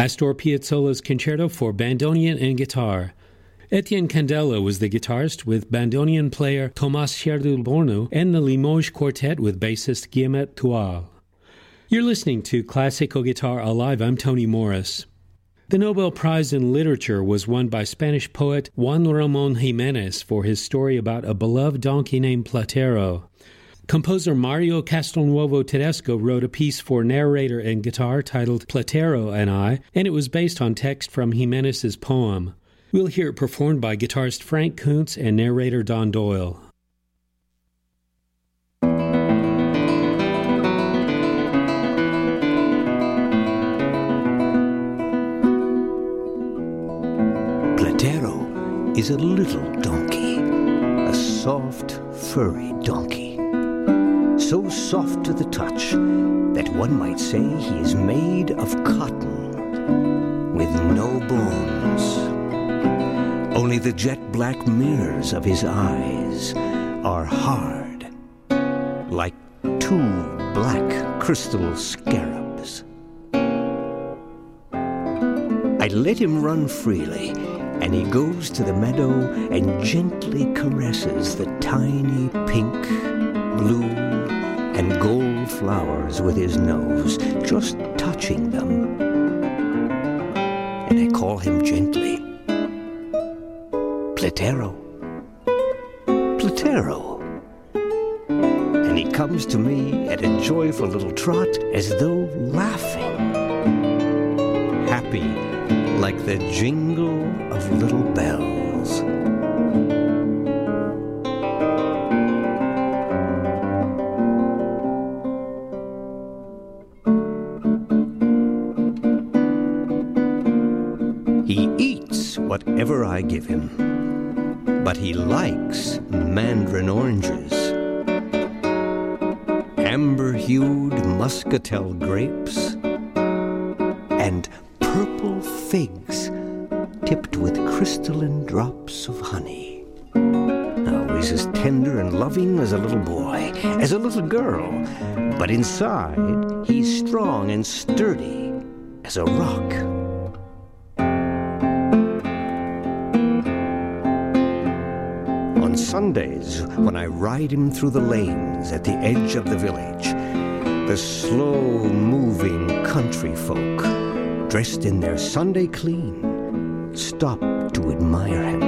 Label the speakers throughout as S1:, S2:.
S1: Astor Piazzolla's Concerto for Bandoneon and Guitar. Etienne Candela was the guitarist, with bandoneon player Thomas Cherdoul-Bornou and the Limoges Quartet with bassist Guillemette Toual. You're listening to Classical Guitar Alive. I'm Tony Morris. The Nobel Prize in Literature was won by Spanish poet Juan Ramón Jiménez for his story about a beloved donkey named Platero. Composer Mario Castelnuovo Tedesco wrote a piece for narrator and guitar titled Platero and I, and it was based on text from Jiménez's poem. We'll hear it performed by guitarist Frank Kuntz and narrator Don Doyle.
S2: Platero is a little donkey, a soft, furry donkey. So soft to the touch that one might say he is made of cotton with no bones. Only the jet-black mirrors of his eyes are hard, like two black crystal scarabs. I let him run freely, and he goes to the meadow and gently caresses the tiny pink, blue, and gold flowers with his nose, just touching them. And I call him gently, Platero, Platero. And he comes to me at a joyful little trot as though laughing, happy like the jingle of little bells. He eats whatever I give him, but he likes mandarin oranges, amber-hued muscatel grapes, and purple figs tipped with crystalline drops of honey. Now, he's as tender and loving as a little boy, as a little girl, but inside he's strong and sturdy as a rock. On Sundays, when I ride him through the lanes at the edge of the village, the slow-moving country folk, dressed in their Sunday clean, stop to admire him.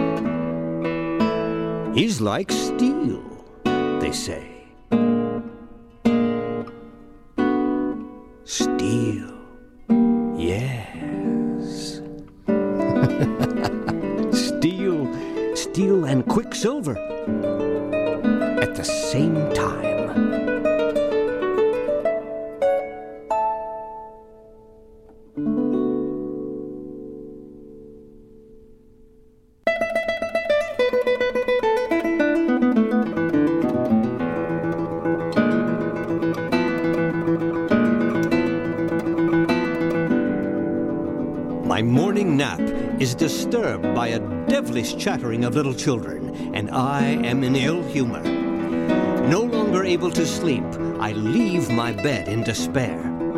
S2: He's like steel, they say. Steel, yes. Steel and quicksilver at the same time. My morning nap is disturbed by a devilish chattering of little children, and I am in ill humor. No longer able to sleep, I leave my bed in despair.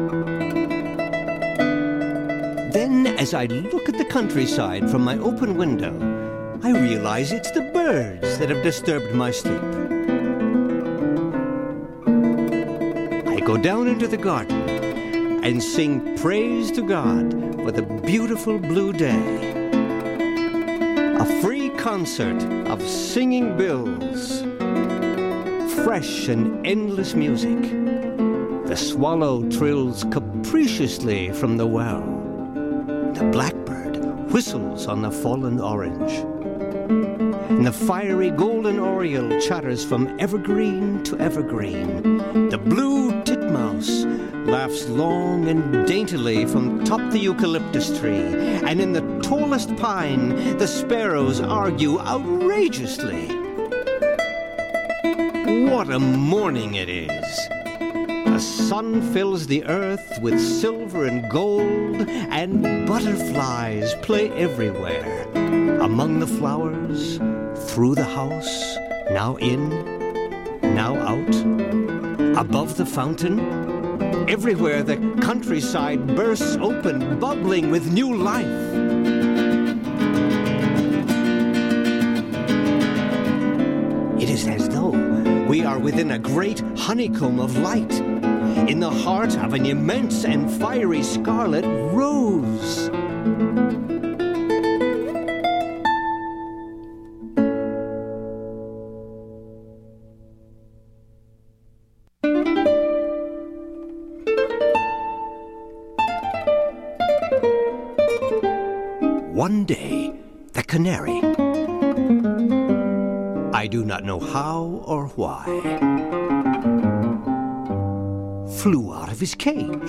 S2: Then, as I look at the countryside from my open window, I realize it's the birds that have disturbed my sleep. I go down into the garden and sing praise to God for the beautiful blue day. A free concert of singing bills, fresh and endless music. The swallow trills capriciously from the well. The blackbird whistles on the fallen orange. And the fiery golden oriole chatters from evergreen to evergreen. The blue titmouse laughs long and daintily from top the eucalyptus tree, and in the tallest pine the sparrows argue outrageously. What a morning it is! The sun fills the earth with silver and gold, and butterflies play everywhere, among the flowers, through the house, now in, now out, above the fountain, Everywhere the countryside bursts open, bubbling with new life. It is as though we are within a great honeycomb of light, in the heart of an immense and fiery scarlet rose. One day, the canary, I do not know how or why, flew out of his cage.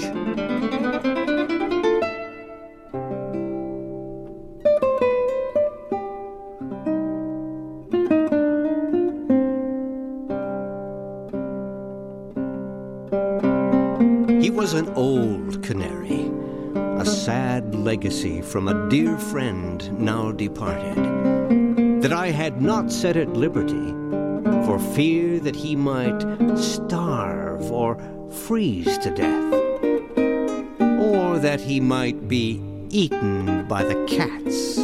S2: He was an old canary, a sad legacy from a dear friend now departed, that I had not set at liberty for fear that he might starve or freeze to death, or that he might be eaten by the cats.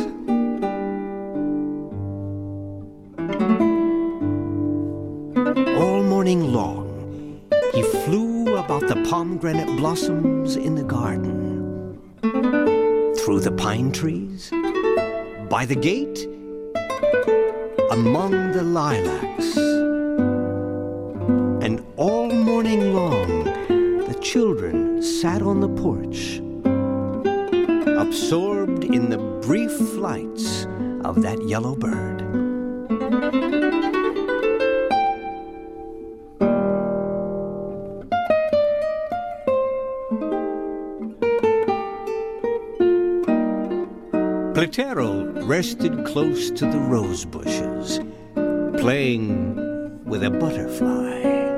S2: All morning long, he flew about the pomegranate blossoms in the garden, through the pine trees, by the gate, among the lilacs. And all morning long, the children sat on the porch, absorbed in the brief flights of that yellow bird. Platero rested close to the rose bushes, playing with a butterfly.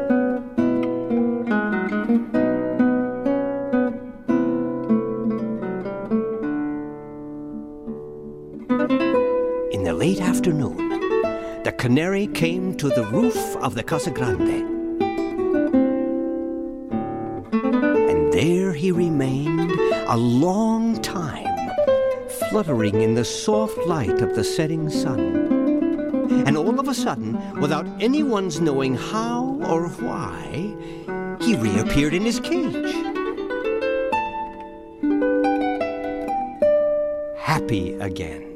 S2: In the late afternoon, the canary came to the roof of the Casa Grande. And there he remained a long time, fluttering in the soft light of the setting sun. And all of a sudden, without anyone's knowing how or why, he reappeared in his cage. Happy again.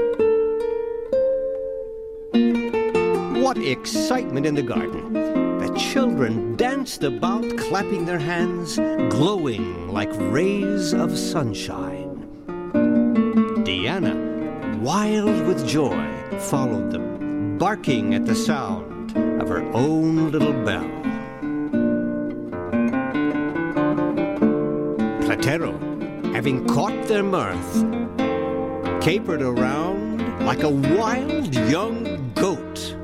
S2: What excitement in the garden! The children danced about, clapping their hands, glowing like rays of sunshine. Diana, wild with joy, followed them, barking at the sound of her own little bell. Platero, having caught their mirth, capered around like a wild young goat,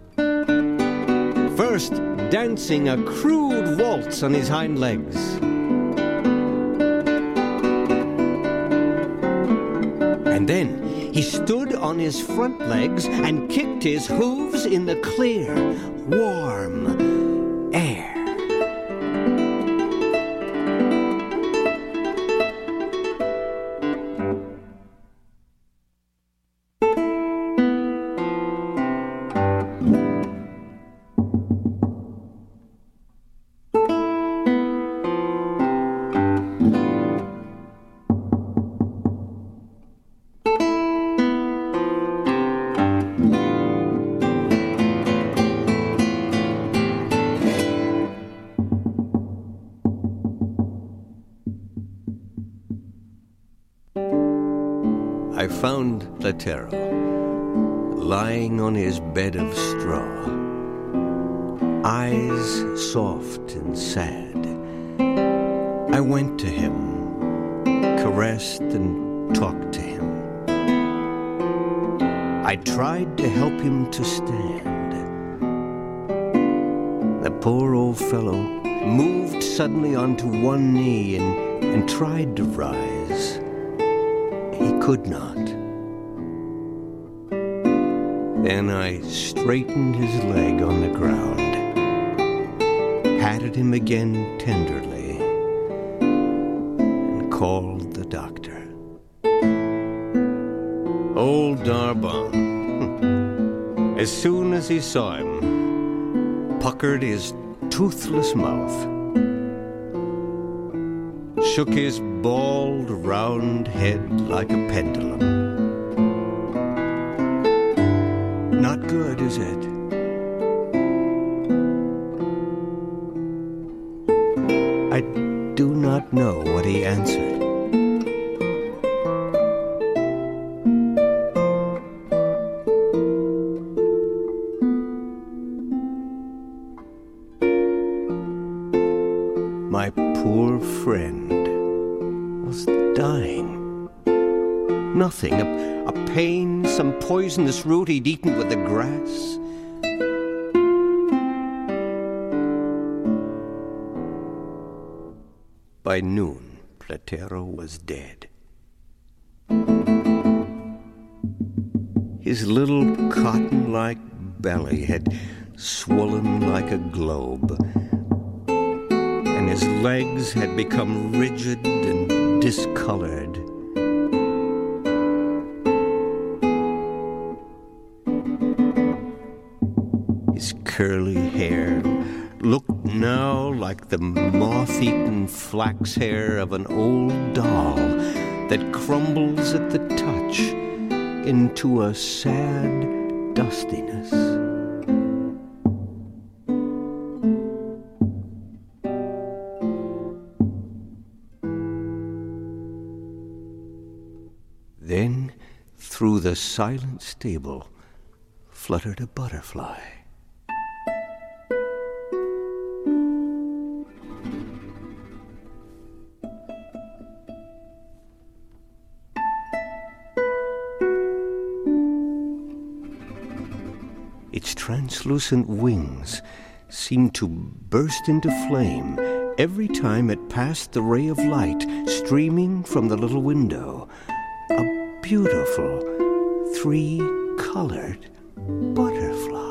S2: first dancing a crude waltz on his hind legs. And then he stood on his front legs and kicked his hooves in the clear, warm air. I found Platero lying on his bed of straw, eyes soft and sad. I went to him, caressed and talked to him. I tried to help him to stand. The poor old fellow moved suddenly onto one knee and tried to rise. He could not. Then I straightened his leg on the ground, patted him again tenderly, called the doctor. Old Narbonne, as soon as he saw him, puckered his toothless mouth, shook his bald, round head like a pendulum. Not good, is it? I do not know what he answered. My poor friend was dying. Nothing, a pain, some poisonous root he'd eaten with the grass. By noon, Platero was dead. His little cotton-like belly had swollen like a globe, and his legs had become rigid and discolored. His curly hair looked now like the moth-eaten flax hair of an old doll that crumbles at the touch into a sad dustiness. Then, through the silent stable, fluttered a butterfly. Its translucent wings seemed to burst into flame every time it passed the ray of light streaming from the little window. A beautiful, three-colored butterfly.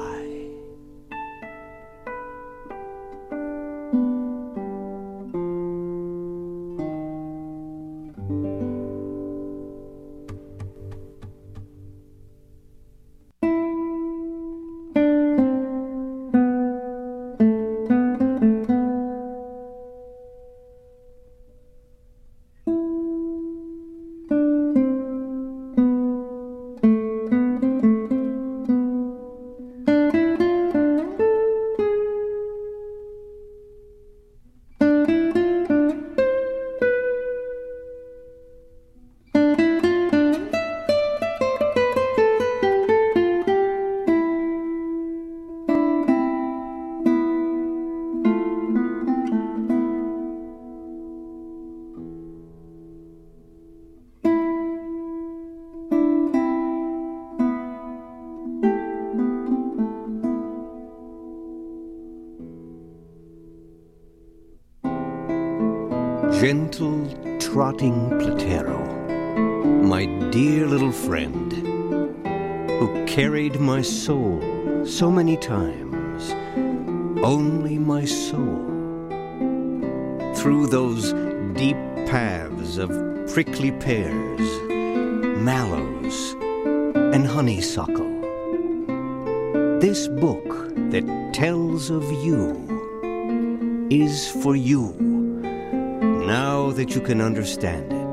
S2: Gentle, trotting Platero, my dear little friend, who carried my soul so many times, only my soul, through those deep paths of prickly pears, mallows, and honeysuckle. This book that tells of you is for you, now that you can understand it.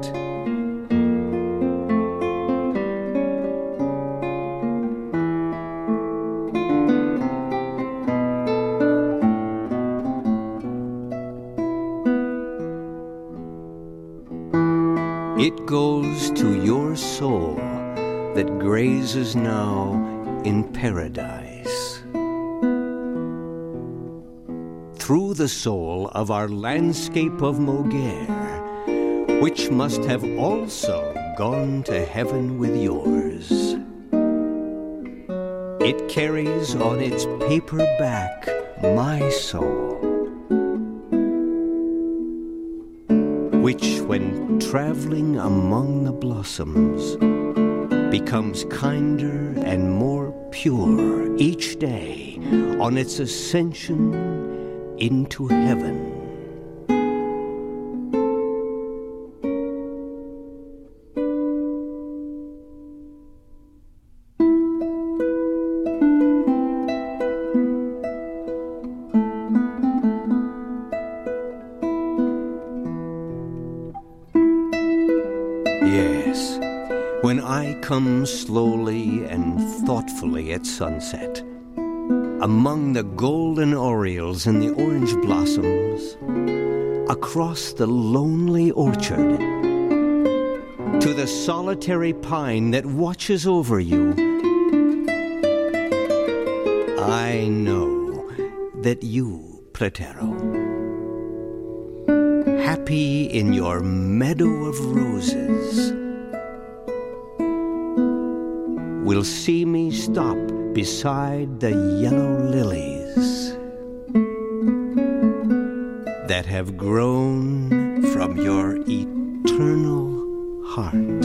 S2: It goes to your soul that grazes now in paradise. Through the soul of our landscape of Moguer, which must have also gone to heaven with yours. It carries on its paper back my soul, which, when traveling among the blossoms, becomes kinder and more pure each day on its ascension into heaven. come slowly and thoughtfully at sunset, among the golden orioles and the orange blossoms, across the lonely orchard, to the solitary pine that watches over you. I know that you, Platero, happy in your meadow of roses, will see me stop beside the yellow lilies that have grown from your eternal heart.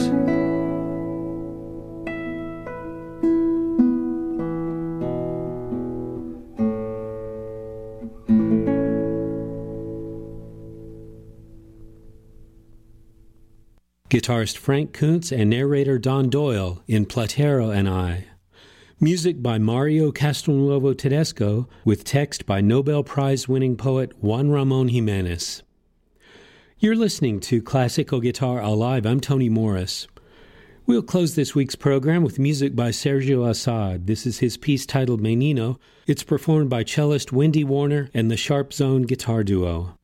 S1: Guitarist Frank Kuntz and narrator Don Doyle in Platero and I. Music by Mario Castelnuovo Tedesco, with text by Nobel Prize-winning poet Juan Ramon Jimenez. You're listening to Classical Guitar Alive. I'm Tony Morris. We'll close this week's program with music by Sergio Assad. This is his piece titled Menino. It's performed by cellist Wendy Warner and the Sharp Zone Guitar Duo.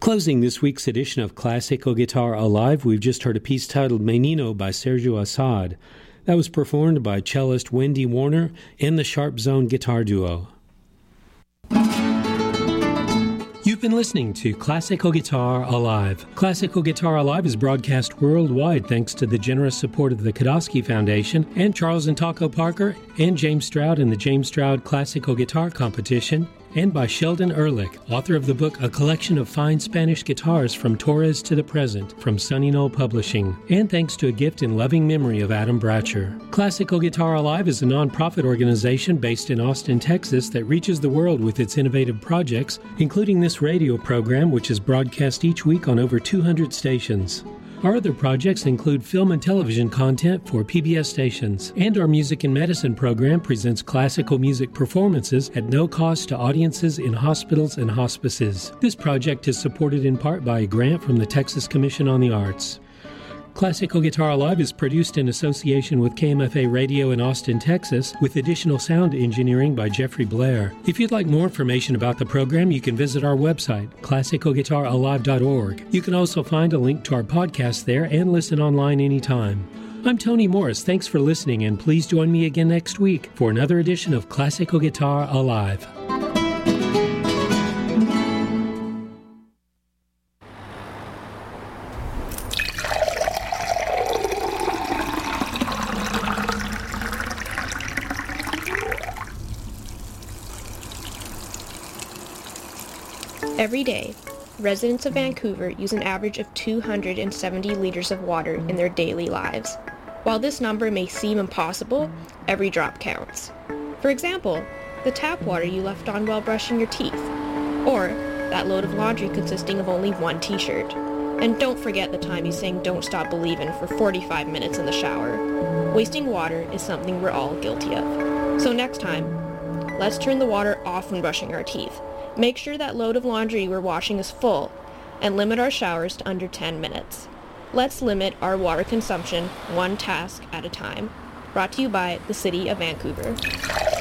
S1: Closing this week's edition of Classical Guitar Alive, we've just heard a piece titled Menino by Sergio Assad. That was performed by cellist Wendy Warner and the Sharp Zone Guitar Duo. You've been listening to Classical Guitar Alive. Classical Guitar Alive is broadcast worldwide thanks to the generous support of the Kodosky Foundation and Charles and Taco Parker and James Stroud in the James Stroud Classical Guitar Competition, and by Sheldon Ehrlich, author of the book A Collection of Fine Spanish Guitars from Torres to the Present from Sunny Knoll Publishing, and thanks to a gift in loving memory of Adam Bratcher. Classical Guitar Alive is a non-profit organization based in Austin, Texas that reaches the world with its innovative projects, including this radio program which is broadcast each week on over 200 stations. Our other projects include film and television content for PBS stations, and our Music and Medicine program presents classical music performances at no cost to audiences in hospitals and hospices. This project is supported in part by a grant from the Texas Commission on the Arts. Classical Guitar Alive is produced in association with KMFA Radio in Austin, Texas, with additional sound engineering by Jeffrey Blair. If you'd like more information about the program, you can visit our website, classicalguitaralive.org. You can also find a link to our podcast there and listen online anytime. I'm Tony Morris. Thanks for listening, and please join me again next week for another edition of Classical Guitar Alive.
S3: Every day, residents of Vancouver use an average of 270 liters of water in their daily lives. While this number may seem impossible, every drop counts. For example, the tap water you left on while brushing your teeth, or that load of laundry consisting of only one t-shirt. And don't forget the time you sang Don't Stop Believin' for 45 minutes in the shower. Wasting water is something we're all guilty of. So next time, let's turn the water off when brushing our teeth. Make sure that load of laundry we're washing is full, and limit our showers to under 10 minutes. Let's limit our water consumption one task at a time. Brought to you by the City of Vancouver.